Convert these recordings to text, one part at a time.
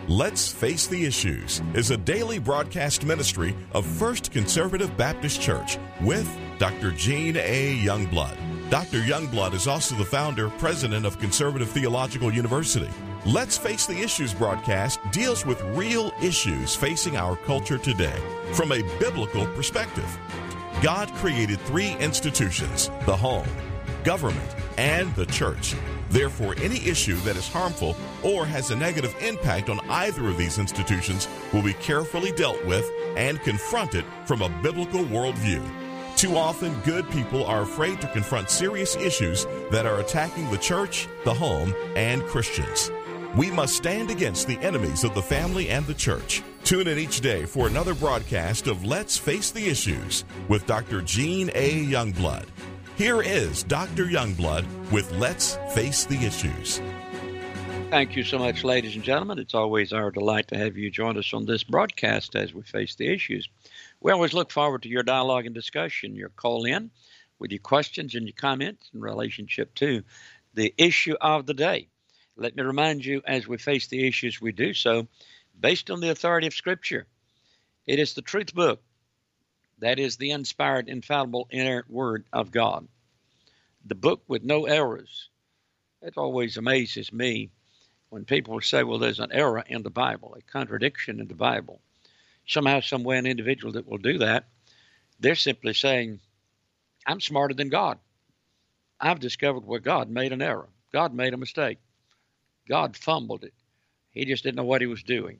Let's Face the Issues is a daily broadcast ministry of First Conservative Baptist Church with Dr. Gene A. Youngblood. Dr. Youngblood is also the founder, president of Conservative Theological University. Let's Face the Issues broadcast deals with real issues facing our culture today from a biblical perspective. God created three institutions: the home, government, and the church. Therefore, any issue that is harmful or has a negative impact on either of these institutions will be carefully dealt with and confronted from a biblical worldview. Too often, good people are afraid to confront serious issues that are attacking the church, the home, and Christians. We must stand against the enemies of the family and the church. Tune in each day for another broadcast of Let's Face the Issues with Dr. Gene A. Youngblood. Here is Dr. Youngblood with Let's Face the Issues. Thank you so much, ladies and gentlemen. It's always our delight to have you join us on this broadcast as we face the issues. We always look forward to your dialogue and discussion, your call in with your questions and your comments in relationship to the issue of the day. Let me remind you, as we face the issues, we do so based on the authority of Scripture. It is the truth book. That is the inspired, infallible, inerrant Word of God. The book with no errors. It always amazes me when people say, well, there's an error in the Bible, a contradiction in the Bible. Somehow, some way, an individual that will do that, they're simply saying, I'm smarter than God. I've discovered where God made an error. God made a mistake. God fumbled it. He just didn't know what he was doing.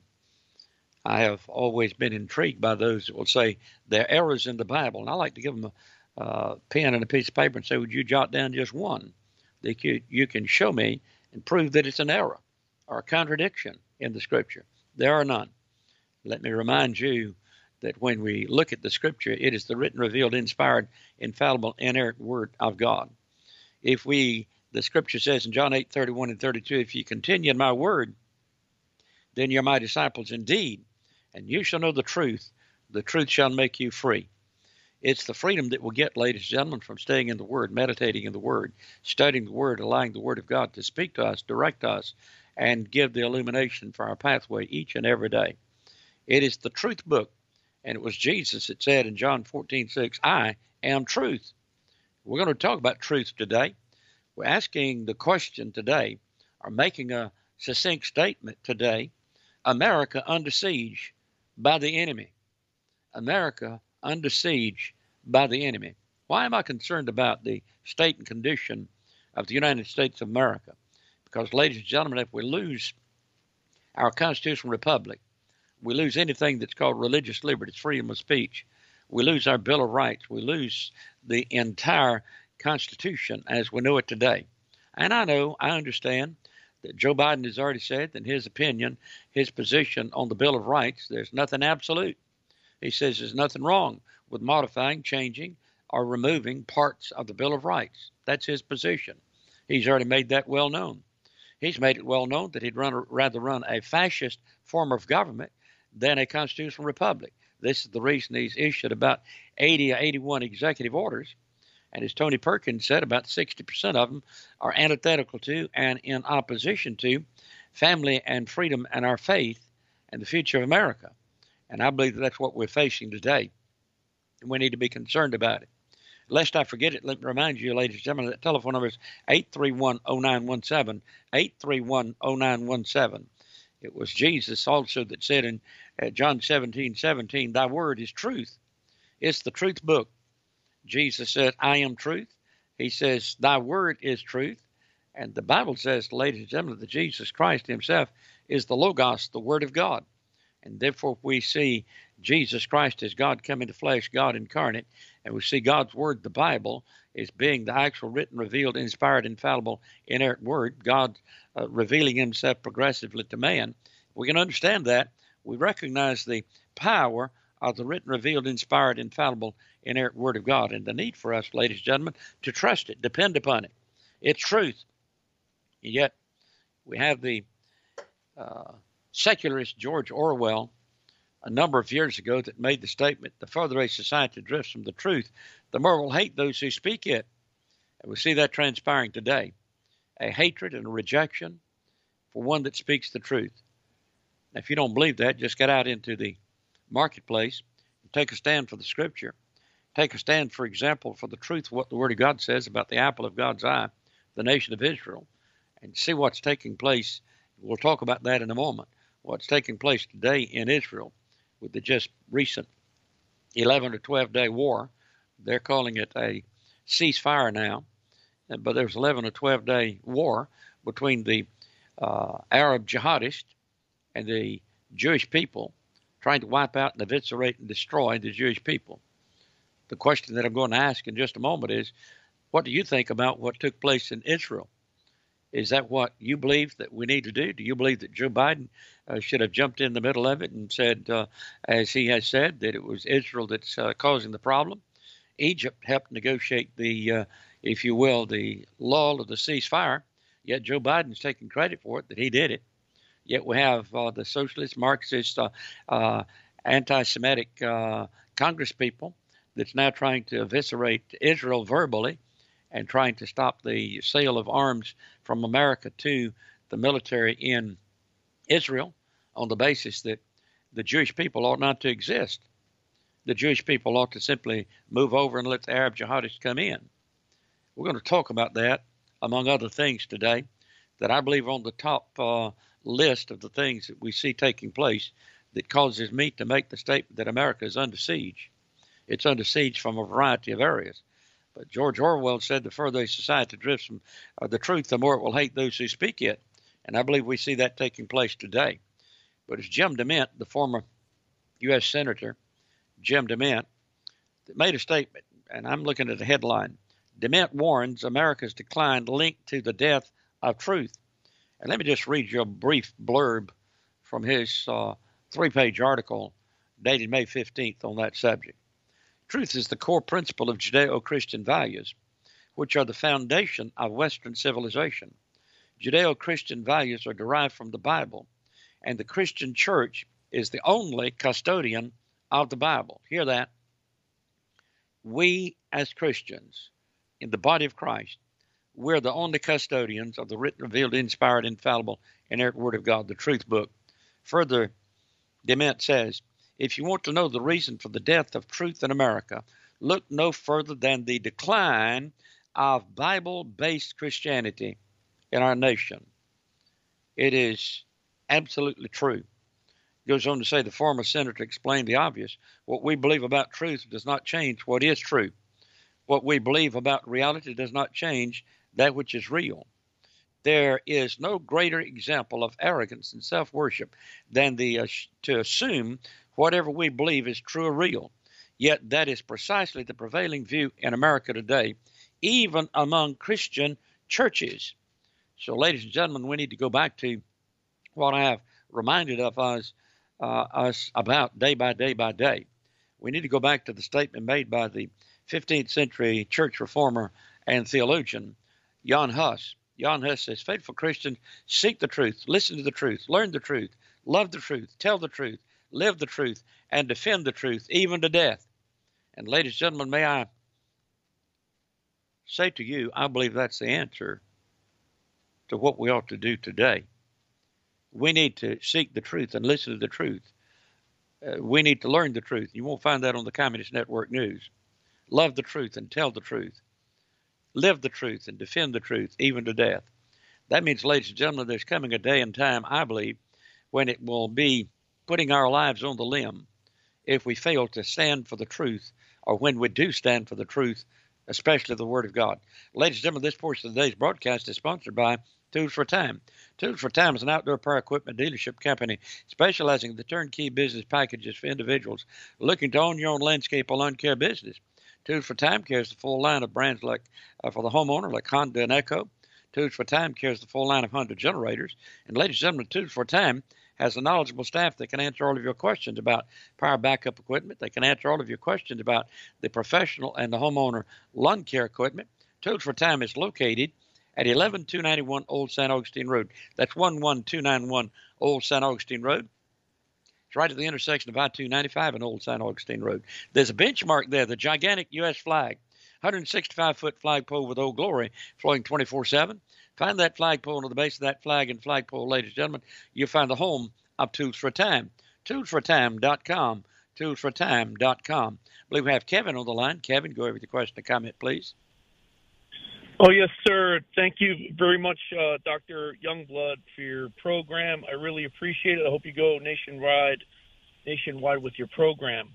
I have always been intrigued by those that will say there are errors in the Bible. And I like to give them a pen and a piece of paper and say, would you jot down just one that you can show me and prove that it's an error or a contradiction in the Scripture? There are none. Let me remind you that when we look at the Scripture, it is the written, revealed, inspired, infallible, inerrant Word of God. The Scripture says in John 8:31 and 32, if you continue in my word, then you're my disciples indeed, and you shall know the truth shall make you free. It's the freedom that we'll get, ladies and gentlemen, from staying in the Word, meditating in the Word, studying the Word, allowing the Word of God to speak to us, direct us, and give the illumination for our pathway each and every day. It is the truth book, and it was Jesus that said in John 14:6, I am truth. We're going to talk about truth today. We're asking the question today, or making a succinct statement today, America under siege by the enemy. America under siege by the enemy. Why am I concerned about the state and condition of the United States of America? Because, ladies and gentlemen, if we lose our constitutional republic, we lose anything that's called religious liberties, freedom of speech, we lose our Bill of Rights, we lose the entire Constitution as we know it today. And I understand that Joe Biden has already said that in his opinion, his position on the Bill of Rights, there's nothing absolute. He says there's nothing wrong with modifying, changing, or removing parts of the Bill of Rights. That's his position. He's already made that well known. He's made it well known that he'd rather run a fascist form of government than a constitutional republic. This is the reason he's issued about 80 or 81 executive orders. And as Tony Perkins said, about 60% of them are antithetical to and in opposition to family and freedom and our faith and the future of America. And I believe that's what we're facing today. And we need to be concerned about it. Lest I forget it, let me remind you, ladies and gentlemen, that telephone number is 831-0917, 831-0917. It was Jesus also that said in John 17:17, thy word is truth. It's the truth book. Jesus said, I am truth. He says, thy word is truth. And the Bible says, ladies and gentlemen, that Jesus Christ himself is the Logos, the Word of God. And therefore we see Jesus Christ as God come into flesh, God incarnate, and we see God's Word, the Bible, as being the actual written, revealed, inspired, infallible, inerrant Word, God revealing himself progressively to man. We can understand that. We recognize the power of the written, revealed, inspired, infallible, inerrant Word of God, and the need for us, ladies and gentlemen, to trust it, depend upon it. It's truth. And yet, we have the secularist George Orwell a number of years ago that made the statement, the further a society drifts from the truth, the more will hate those who speak it. And we see that transpiring today, a hatred and a rejection for one that speaks the truth. If you don't believe that, just get out into the marketplace and take a stand for the Scripture. Take a stand, for example, for the truth of what the Word of God says about the apple of God's eye, the nation of Israel, and see what's taking place. We'll talk about that in a moment. What's taking place today in Israel with the just recent 11 or 12-day war. They're calling it a ceasefire now, but there's 11 or 12-day war between the Arab jihadists and the Jewish people, trying to wipe out and eviscerate and destroy the Jewish people. The question that I'm going to ask in just a moment is, what do you think about what took place in Israel? Is that what you believe that we need to do? Do you believe that Joe Biden should have jumped in the middle of it and said, as he has said, that it was Israel that's causing the problem? Egypt helped negotiate the, if you will, the lull of the ceasefire, yet Joe Biden's taking credit for it, that he did it. Yet we have the socialist, Marxist, anti-Semitic Congress people that's now trying to eviscerate Israel verbally and trying to stop the sale of arms from America to the military in Israel on the basis that the Jewish people ought not to exist. The Jewish people ought to simply move over and let the Arab jihadists come in. We're going to talk about that, among other things today, that I believe are on the top list of the things that we see taking place that causes me to make the statement that America is under siege. It's under siege from a variety of areas. But George Orwell said the further a society drifts from the truth, the more it will hate those who speak it. And I believe we see that taking place today. But it's Jim DeMint, the former U.S. Senator, Jim DeMint, that made a statement, and I'm looking at the headline. DeMint warns America's decline linked to the death of truth. And let me just read you a brief blurb from his 3-page article dated May 15th on that subject. Truth is the core principle of Judeo-Christian values, which are the foundation of Western civilization. Judeo-Christian values are derived from the Bible, and the Christian church is the only custodian of the Bible. Hear that? We as Christians in the body of Christ, we're the only custodians of the written, revealed, inspired, infallible, inerrant Word of God, the truth book. Further, DeMint says, if you want to know the reason for the death of truth in America, look no further than the decline of Bible-based Christianity in our nation. It is absolutely true. He goes on to say the former senator explained the obvious. What we believe about truth does not change what is true. What we believe about reality does not change that which is real. There is no greater example of arrogance and self-worship than to assume whatever we believe is true or real. Yet that is precisely the prevailing view in America today, even among Christian churches. So, ladies and gentlemen, we need to go back to what I have reminded of us about day by day by day. We need to go back to the statement made by the 15th century church reformer and theologian, Jan Hus. Jan Hus says, faithful Christians seek the truth, listen to the truth, learn the truth, love the truth, tell the truth, live the truth, and defend the truth, even to death. And ladies and gentlemen, may I say to you, I believe that's the answer to what we ought to do today. We need to seek the truth and listen to the truth. We need to learn the truth. You won't find that on the Communist Network News. Love the truth and tell the truth. Live the truth and defend the truth, even to death. That means, ladies and gentlemen, there's coming a day and time, I believe, when it will be putting our lives on the limb if we fail to stand for the truth, or when we do stand for the truth, especially the Word of God. Ladies and gentlemen, this portion of today's broadcast is sponsored by Tools for Time. Tools for Time is an outdoor power equipment dealership company specializing in the turnkey business packages for individuals looking to own your own landscape or lawn care business. Tools for Time carries the full line of brands like for the homeowner, like Honda and Echo. Tools for Time carries the full line of Honda generators. And ladies and gentlemen, Tools for Time has a knowledgeable staff that can answer all of your questions about power backup equipment. They can answer all of your questions about the professional and the homeowner lawn care equipment. Tools for Time is located at 11291 Old St. Augustine Road. That's 11291 Old St. Augustine Road. It's right at the intersection of I-295 and Old St. Augustine Road. There's a benchmark there, the gigantic U.S. flag, 165-foot flagpole with Old Glory, flowing 24/7. Find that flagpole, and at the base of that flag and flagpole, ladies and gentlemen, you'll find the home of Tools for Time. ToolsForTime.com. ToolsForTime.com. I believe we have Kevin on the line. Kevin, go over with your question or comment, please. Oh, yes, sir. Thank you very much, Dr. Youngblood, for your program. I really appreciate it. I hope you go nationwide with your program.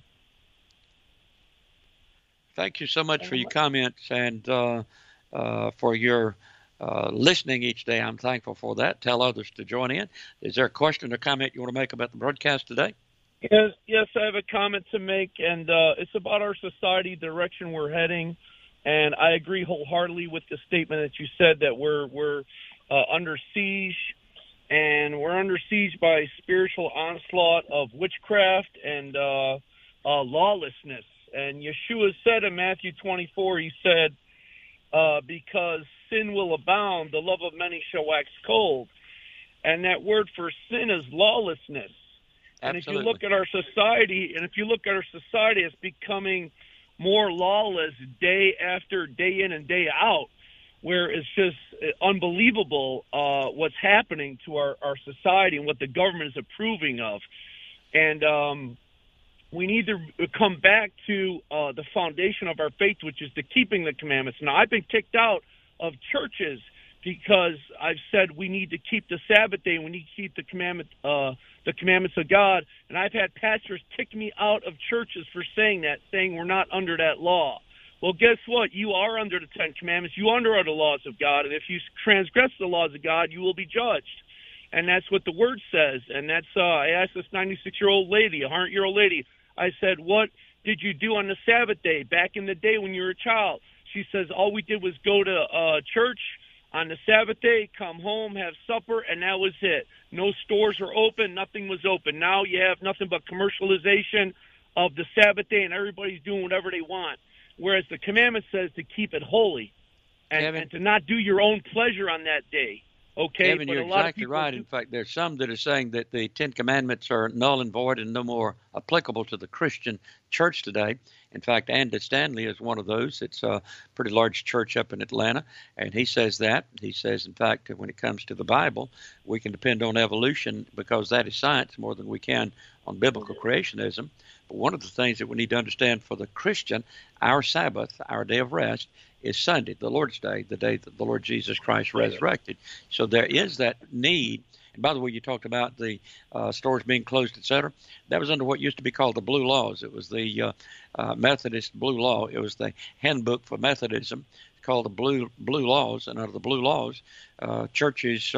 Thank you so much for your comments and for your listening each day. I'm thankful for that. Tell others to join in. Is there a question or comment you want to make about the broadcast today? Yes, I have a comment to make, and it's about our society, direction we're heading. And I agree wholeheartedly with the statement that you said that we're under siege, and we're under siege by spiritual onslaught of witchcraft and lawlessness. And Yeshua said in Matthew 24, he said, because sin will abound, the love of many shall wax cold. And that word for sin is lawlessness. And if you look at our society, it's becoming more lawless day after day in and day out, where it's just unbelievable what's happening to our society and what the government is approving of. And we need to come back to the foundation of our faith, which is the keeping the commandments. Now, I've been kicked out of churches because I've said we need to keep the Sabbath day and we need to keep the commandments of God. And I've had pastors kick me out of churches for saying we're not under that law. Well, guess what? You are under the Ten Commandments. You are under the laws of God. And if you transgress the laws of God, you will be judged. And that's what the Word says. And that's I asked this 96-year-old lady, a 100-year-old lady, I said, what did you do on the Sabbath day back in the day when you were a child? She says, all we did was go to church on the Sabbath day, come home, have supper, and that was it. No stores were open. Nothing was open. Now you have nothing but commercialization of the Sabbath day, and everybody's doing whatever they want. Whereas the commandment says to keep it holy and to not do your own pleasure on that day. Okay, Kevin, you're exactly right. In fact, there's some that are saying that the Ten Commandments are null and void and no more applicable to the Christian church today. In fact, Andy Stanley is one of those. It's a pretty large church up in Atlanta, and he says that. He says, in fact, when it comes to the Bible, we can depend on evolution because that is science more than we can on biblical creationism. But one of the things that we need to understand for the Christian, our Sabbath, our day of rest, is Sunday, the Lord's Day, the day that the Lord Jesus Christ resurrected. So there is that need. And by the way, you talked about the stores being closed, et cetera. That was under what used to be called the Blue Laws. It was the Methodist Blue Law. It was the handbook for Methodism called the Blue Laws. And under the Blue Laws, churches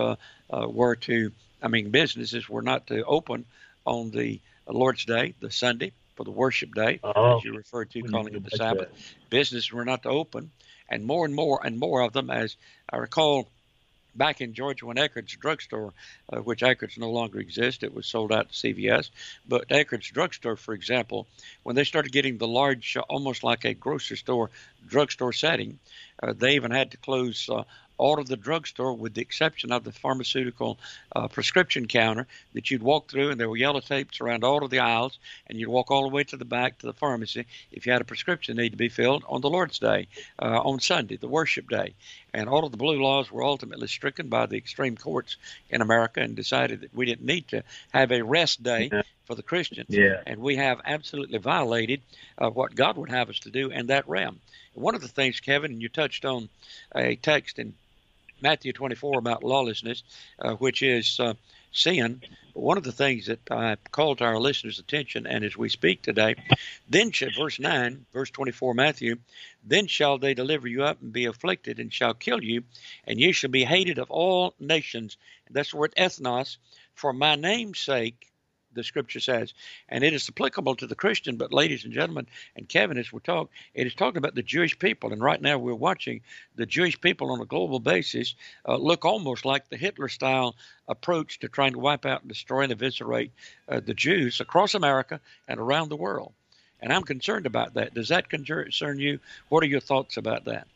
businesses were not to open on the Lord's Day, the Sunday, for the worship day, as you referred to, calling it the Sabbath. Businesses were not to open. And more of them, as I recall, back in Georgia when Eckerd's drugstore, which Eckerd's no longer exists, it was sold out to CVS. But Eckerd's drugstore, for example, when they started getting the large, almost like a grocery store, drugstore setting, they even had to close all of the drugstore with the exception of the pharmaceutical prescription counter that you'd walk through, and there were yellow tapes around all of the aisles, and you'd walk all the way to the back to the pharmacy if you had a prescription need to be filled on the Lord's Day, on Sunday, the worship day. And all of the Blue Laws were ultimately stricken by the extreme courts in America and decided that we didn't need to have a rest day for the Christians. Yeah. And we have absolutely violated what God would have us to do in that realm. One of the things, Kevin, and you touched on a text in Matthew 24 about lawlessness, which is sin. But one of the things that I call to our listeners' attention, and as we speak today, then verse 9, verse 24, Matthew, then shall they deliver you up and be afflicted and shall kill you, and ye shall be hated of all nations. That's the word ethnos, for my name's sake, the Scripture says, and it is applicable to the Christian. But ladies and gentlemen, and Kevin, as we talk, it is talking about the Jewish people. And right now we're watching the Jewish people on a global basis look almost like the Hitler-style approach to trying to wipe out and destroy and eviscerate the Jews across America and around the world. And I'm concerned about that. Does that concern you? What are your thoughts about that?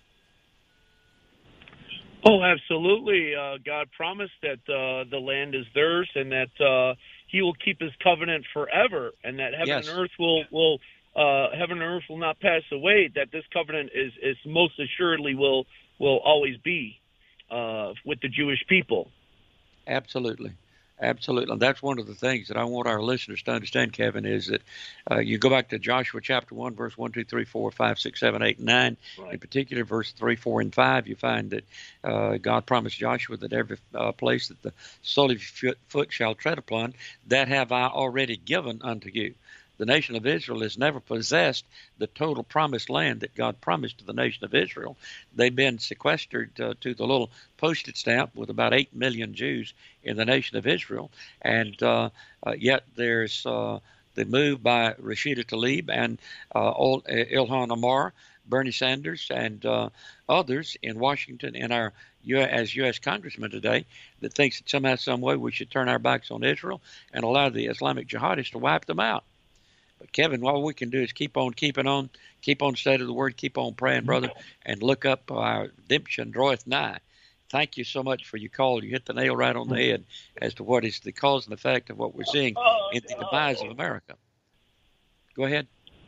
Oh, absolutely. God promised that the land is theirs and that He will keep His covenant forever, and that heaven and earth will not pass away. That this covenant is most assuredly will always be with the Jewish people. Absolutely. Absolutely. And that's one of the things that I want our listeners to understand, Kevin, is that you go back to Joshua chapter 1, verse 1, 2, 3, 4, 5, 6, 7, 8, and 9. Right. In particular, verse 3, 4, and 5, you find that God promised Joshua that every place that the sole of your foot shall tread upon, that have I already given unto you. The nation of Israel has never possessed the total promised land that God promised to the nation of Israel. They've been sequestered to the little postage stamp with about 8 million Jews in the nation of Israel. And yet there's the move by Rashida Tlaib and Ilhan Omar, Bernie Sanders, and others in Washington and as U.S. congressmen today that thinks that somehow, some way we should turn our backs on Israel and allow the Islamic jihadists to wipe them out. But Kevin, all we can do is keep on keeping on, keep on studying the Word, keep on praying, brother, and look up our redemption draweth nigh. Thank you so much for your call. You hit the nail right on the head as to what is the cause and effect of what we're seeing in the demise of America. Go ahead.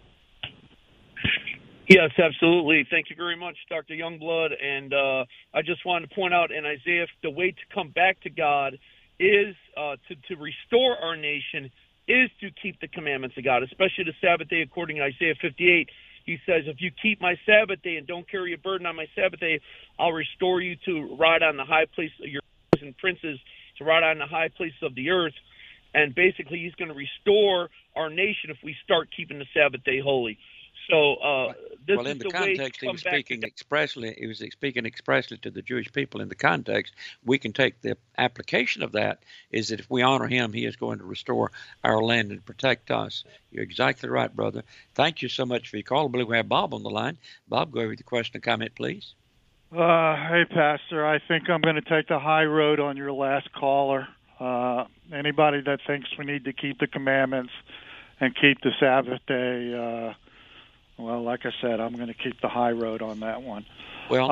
Yes, absolutely. Thank you very much, Dr. Youngblood. And I just wanted to point out in Isaiah, the way to come back to God is to restore our nation is to keep the commandments of God, especially the Sabbath day. According to Isaiah 58, he says, if you keep my Sabbath day and don't carry a burden on my Sabbath day, I'll restore you to ride on the high place of your kings and princes, to ride on the high places of the earth. And basically, he's going to restore our nation if we start keeping the Sabbath day holy. So this well, is in the the context, way he was speaking expressly. He was speaking expressly to the Jewish people. In the context, we can take the application of that is that if we honor him, he is going to restore our land and protect us. You're exactly right, brother. Thank you so much for your call. I believe we have Bob on the line. Bob, go over with the question and comment, please. Hey, Pastor. I think I'm going to take the high road on your last caller. Anybody that thinks we need to keep the commandments and keep the Sabbath day. Well, like I said, I'm going to keep the high road on that one. Well,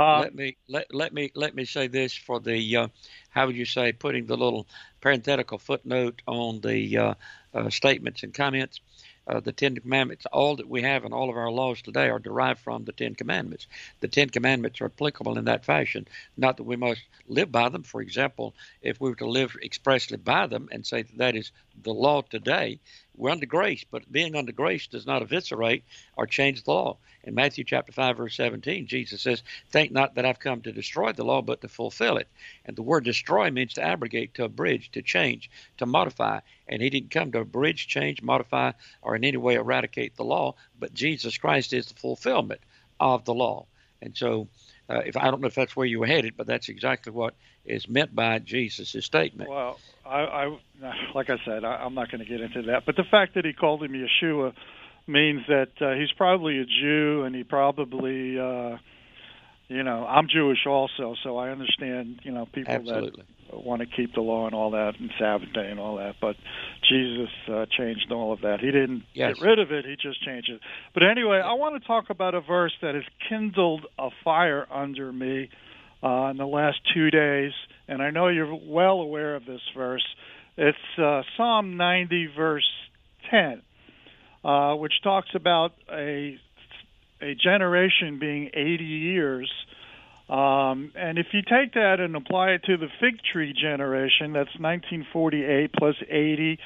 let me say this for the how would you say putting the little parenthetical footnote on the statements and comments. The Ten Commandments, all that we have and all of our laws today are derived from the Ten Commandments. The Ten Commandments are applicable in that fashion, not that we must live by them. For example, if we were to live expressly by them and say that is the law today, we're under grace, but being under grace does not eviscerate or change the law. In Matthew chapter 5, verse 17, Jesus says, think not that I've come to destroy the law, but to fulfill it. And the word destroy means to abrogate, to abridge, to change, to modify. And he didn't come to abridge, change, modify, or in any way eradicate the law, but Jesus Christ is the fulfillment of the law. And so if I don't know if that's where you were headed, but that's exactly what is meant by Jesus' statement. Well, I like I said, I'm not going to get into that. But the fact that he called him Yeshua means that he's probably a Jew, and he probably, I'm Jewish also, so I understand, people Absolutely. that want to keep the law and all that, and Sabbath day and all that. But Jesus changed all of that. He didn't get rid of it; he just changed it. But anyway, I want to talk about a verse that has kindled a fire under me in the last 2 days, and I know you're well aware of this verse. It's Psalm 90, verse 10. Which talks about a generation being 80 years. And if you take that and apply it to the fig tree generation, that's 1948 plus 80,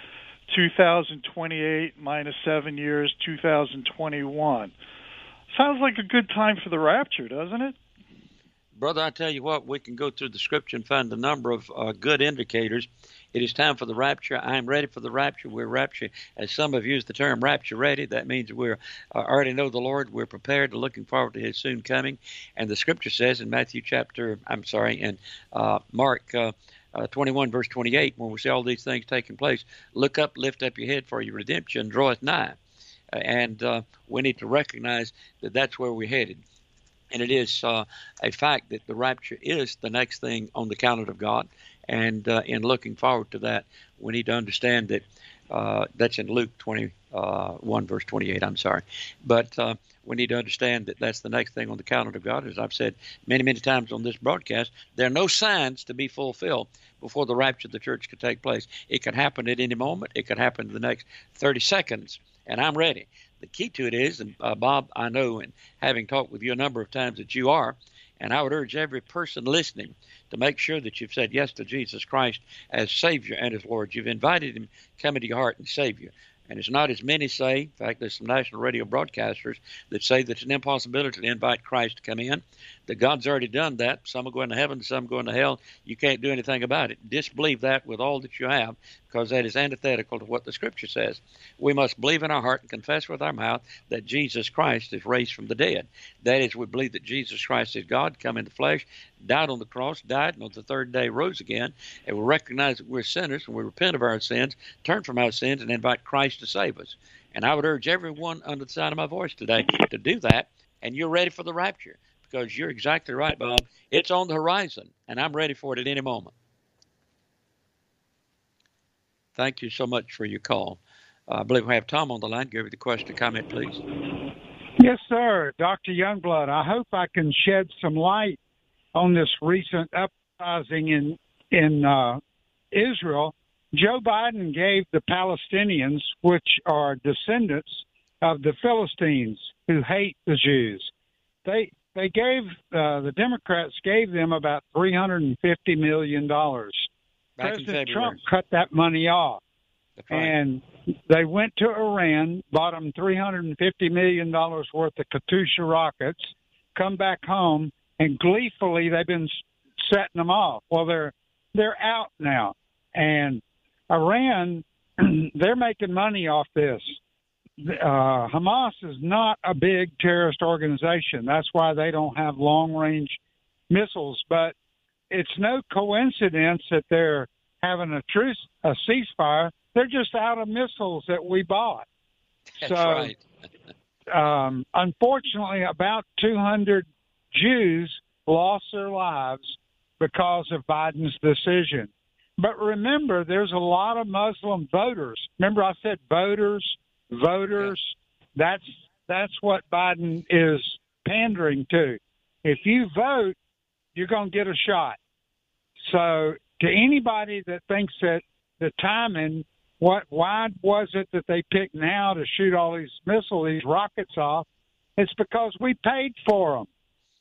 2028 minus 7 years, 2021. Sounds like a good time for the rapture, doesn't it? Brother, I tell you what, we can go through the scripture and find a number of good indicators. It is time for the rapture. I am ready for the rapture. We're rapture. As some have used the term rapture ready, that means we're already know the Lord. We're prepared to looking forward to his soon coming. And the scripture says in Mark 21, verse 28, when we see all these things taking place, look up, lift up your head, for your redemption draweth nigh. And we need to recognize that that's where we're headed. And it is a fact that the rapture is the next thing on the calendar of God. And in looking forward to that, we need to understand that that's in Luke 21, verse 28, I'm sorry. But we need to understand that that's the next thing on the calendar of God. As I've said many, many times on this broadcast, there are no signs to be fulfilled before the rapture of the church could take place. It could happen at any moment. It could happen in the next 30 seconds, and I'm ready. The key to it is, and Bob, I know, and having talked with you a number of times that you are, And I would urge every person listening to make sure that you've said yes to Jesus Christ as Savior and as Lord. You've invited him to come into your heart and save you. And it's not as many say. In fact, there's some national radio broadcasters that say that it's an impossibility to invite Christ to come in, that God's already done that. Some are going to heaven, some going to hell. You can't do anything about it. Disbelieve that with all that you have, because that is antithetical to what the Scripture says. We must believe in our heart and confess with our mouth that Jesus Christ is raised from the dead. That is, we believe that Jesus Christ is God, come into flesh, died on the cross, died, and on the third day rose again. And we recognize that we're sinners, and we repent of our sins, turn from our sins, and invite Christ to save us. And I would urge everyone under the sound of my voice today to do that, and you're ready for the rapture, because you're exactly right, Bob. It's on the horizon, and I'm ready for it at any moment. Thank you so much for your call. I believe we have Tom on the line. Give me the question or comment, please. Yes, sir. Dr. Youngblood, I hope I can shed some light on this recent uprising in Israel. Joe Biden gave the Palestinians, which are descendants of the Philistines who hate the Jews, they gave the Democrats gave them about $350 million. President Trump cut that money off. Right. And they went to Iran, bought them $350 million worth of Katyusha rockets, come back home, and gleefully they've been setting them off. Well, they're out now. And Iran, they're making money off this. Hamas is not a big terrorist organization. That's why they don't have long-range missiles. But it's no coincidence that they're having a ceasefire. They're just out of missiles that we bought. That's right. Unfortunately, about 200 Jews lost their lives because of Biden's decision. But remember, there's a lot of Muslim voters. Remember, I said voters. Yeah. That's what Biden is pandering to. If you vote, you're going to get a shot. So to anybody that thinks that the timing, why was it that they picked now to shoot all these rockets off? It's because we paid for them.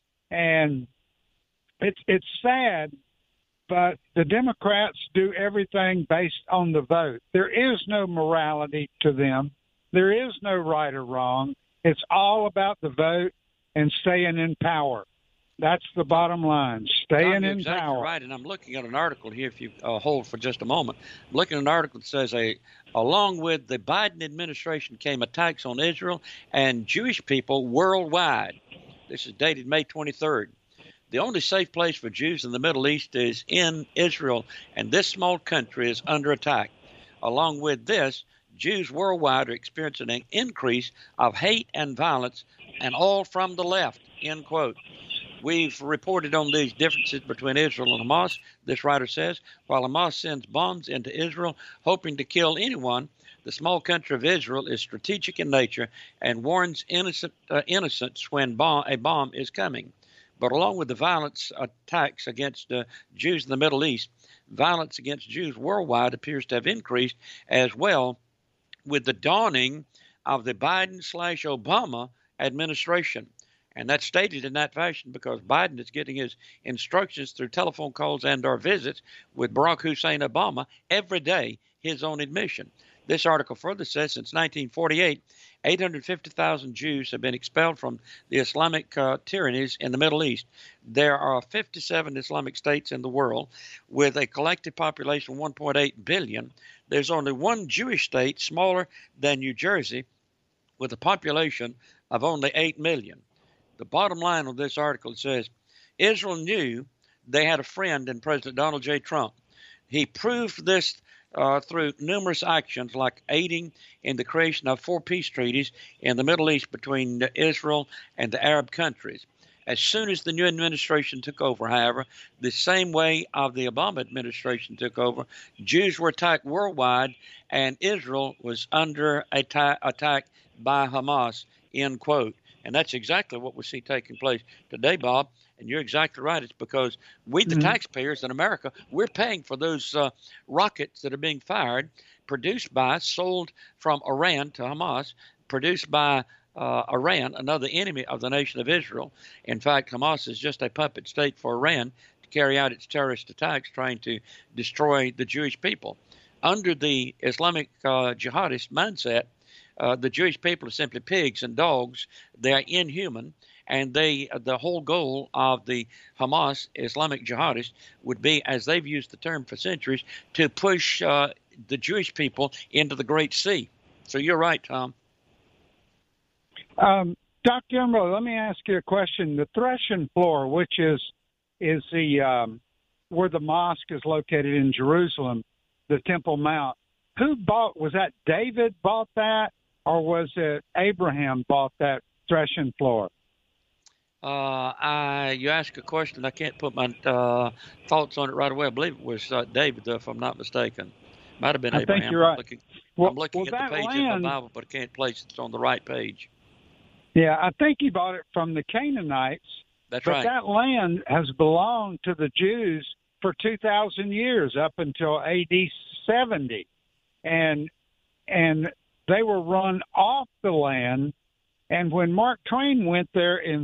And it's sad, but the Democrats do everything based on the vote. There is no morality to them. There is no right or wrong. It's all about the vote and staying in power. That's the bottom line, staying in exactly power. Right, and I'm looking at an article here, if you hold for just a moment. I'm looking at an article that says, along with the Biden administration came attacks on Israel and Jewish people worldwide. This is dated May 23rd. The only safe place for Jews in the Middle East is in Israel, and this small country is under attack. Along with this, Jews worldwide are experiencing an increase of hate and violence, and all from the left, end quote. We've reported on these differences between Israel and Hamas, this writer says. While Hamas sends bombs into Israel, hoping to kill anyone, the small country of Israel is strategic in nature and warns innocents when a bomb is coming. But along with the violence attacks against Jews in the Middle East, violence against Jews worldwide appears to have increased as well with the dawning of the Biden/Obama administration. And that's stated in that fashion because Biden is getting his instructions through telephone calls and or visits with Barack Hussein Obama every day, his own admission. This article further says since 1948, 850,000 Jews have been expelled from the Islamic tyrannies in the Middle East. There are 57 Islamic states in the world with a collective population of 1.8 billion. There's only one Jewish state smaller than New Jersey with a population of only 8 million. The bottom line of this article says, Israel knew they had a friend in President Donald J. Trump. He proved this through numerous actions like aiding in the creation of 4 peace treaties in the Middle East between Israel and the Arab countries. As soon as the new administration took over, however, the same way of the Obama administration took over, Jews were attacked worldwide and Israel was under attack by Hamas, end quote. And that's exactly what we see taking place today, Bob. And you're exactly right. It's because we, the taxpayers in America, we're paying for those rockets that are being fired, sold from Iran to Hamas, produced by Iran, another enemy of the nation of Israel. In fact, Hamas is just a puppet state for Iran to carry out its terrorist attacks, trying to destroy the Jewish people. Under the Islamic jihadist mindset, the Jewish people are simply pigs and dogs. They are inhuman, and the whole goal of the Hamas Islamic jihadists would be, as they've used the term for centuries, to push the Jewish people into the Great Sea. So you're right, Tom. Dr. Youngblood, let me ask you a question. The threshing floor, which is the where the mosque is located in Jerusalem, the Temple Mount, was that David bought that, or was it Abraham bought that threshing floor? You ask a question, I can't put my thoughts on it right away. I believe it was David, though, if I'm not mistaken. Might have been Abraham. I think you're right. I'm looking at the page in the Bible, but I can't place it on the right page. Yeah, I think he bought it from the Canaanites. That's but right. That land has belonged to the Jews for 2,000 years, up until AD 70. And they were run off the land. And when Mark Twain went there in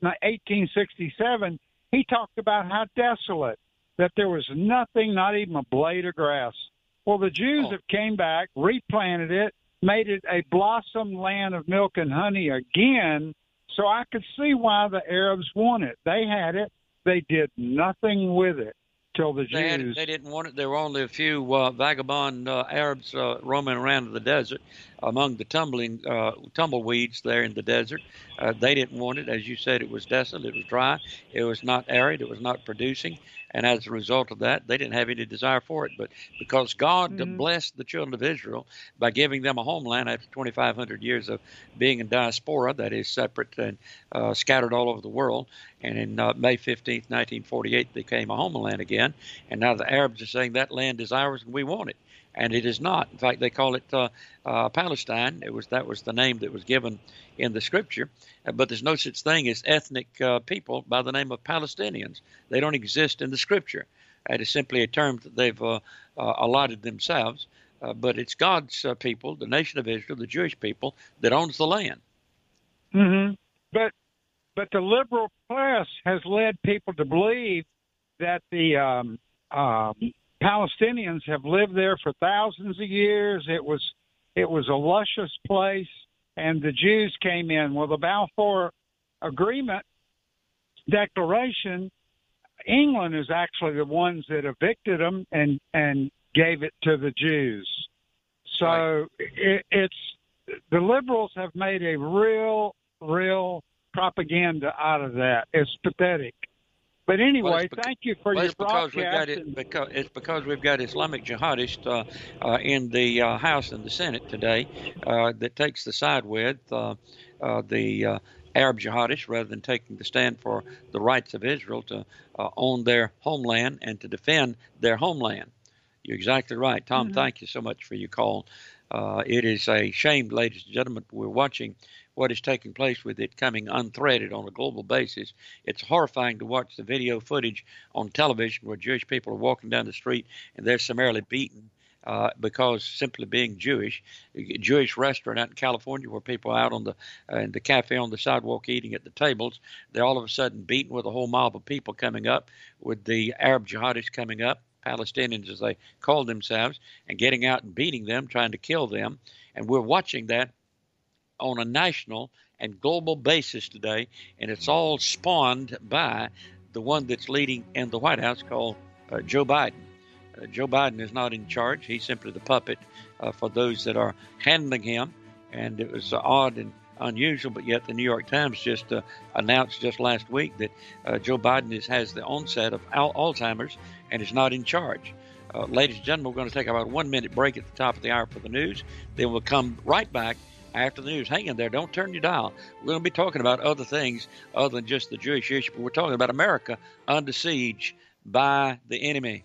1867, he talked about how desolate, that there was nothing, not even a blade of grass. Well, the Jews have came back, replanted it, made it a blossom land of milk and honey again. So I could see why the Arabs want it. They had it. They did nothing with it till the Jews. They didn't want it. There were only a few vagabond Arabs roaming around in the desert among the tumbleweeds there in the desert. They didn't want it. As you said, it was desolate. It was dry. It was not arid. It was not producing. And as a result of that, they didn't have any desire for it. But because God blessed the children of Israel by giving them a homeland after 2,500 years of being in diaspora, that is separate and scattered all over the world, and in May 15th, 1948, they became a homeland again. And now the Arabs are saying that land is ours and we want it. And it is not. In fact, they call it Palestine. That was the name that was given in the Scripture. But there's no such thing as ethnic people by the name of Palestinians. They don't exist in the Scripture. It is simply a term that they've allotted themselves. But it's God's people, the nation of Israel, the Jewish people, that owns the land. Mm-hmm. But the liberal press has led people to believe that the Palestinians have lived there for thousands of years. It was a luscious place, and the Jews came in. Well, the Balfour Agreement Declaration, England is actually the ones that evicted them and gave it to the Jews. So right. It's the liberals have made a real propaganda out of that. It's pathetic. But anyway, thank you for your broadcast. It's because we've got Islamic jihadists in the House and the Senate today that takes the side with the Arab jihadists rather than taking the stand for the rights of Israel to own their homeland and to defend their homeland. You're exactly right. Tom, Thank you so much for your call. It is a shame, ladies and gentlemen, we're watching what is taking place with it coming unthreaded on a global basis. It's horrifying to watch the video footage on television where Jewish people are walking down the street and they're summarily beaten because simply being Jewish. A Jewish restaurant out in California where people are out on in the cafe on the sidewalk eating at the tables, they're all of a sudden beaten with a whole mob of people coming up, with the Arab jihadists coming up, Palestinians as they call themselves, and getting out and beating them, trying to kill them. And we're watching that on a national and global basis today, and it's all spawned by the one that's leading in the White House called Joe Biden. Joe Biden is not in charge. He's simply the puppet for those that are handling him, and it was odd and unusual, but yet the New York Times just announced just last week that Joe Biden has the onset of Alzheimer's and is not in charge. Ladies and gentlemen, we're going to take about a 1-minute break at the top of the hour for the news. Then we'll come right back after the news. Hang in there. Don't turn your dial. We're going to be talking about other things other than just the Jewish issue, but we're talking about America under siege by the enemy.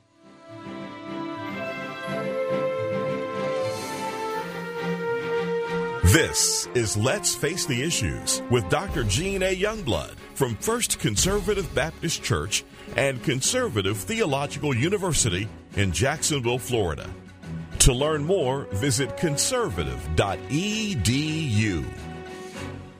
This is Let's Face the Issues with Dr. Gene A. Youngblood from First Conservative Baptist Church and Conservative Theological University in Jacksonville, Florida. To learn more, visit conservative.edu.